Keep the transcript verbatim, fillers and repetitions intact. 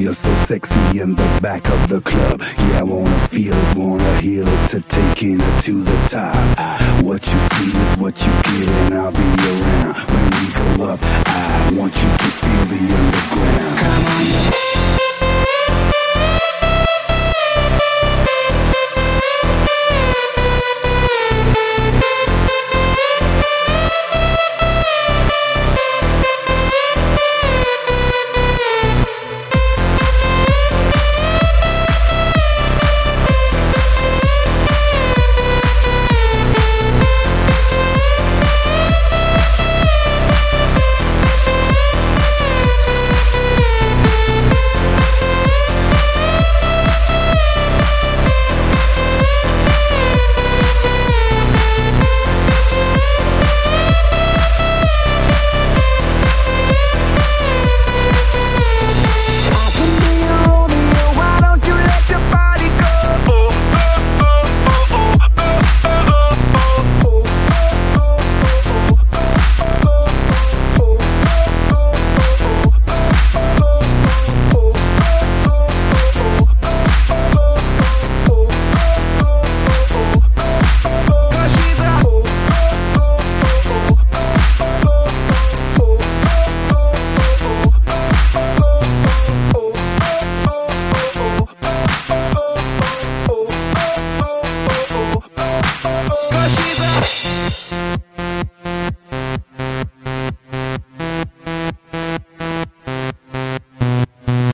You're so sexy in the back of the club. Yeah, I wanna feel it, wanna heal it, to taking it to the top. I, what you see is what you get, and I'll be around when we go up. I want you to feel the underground. Come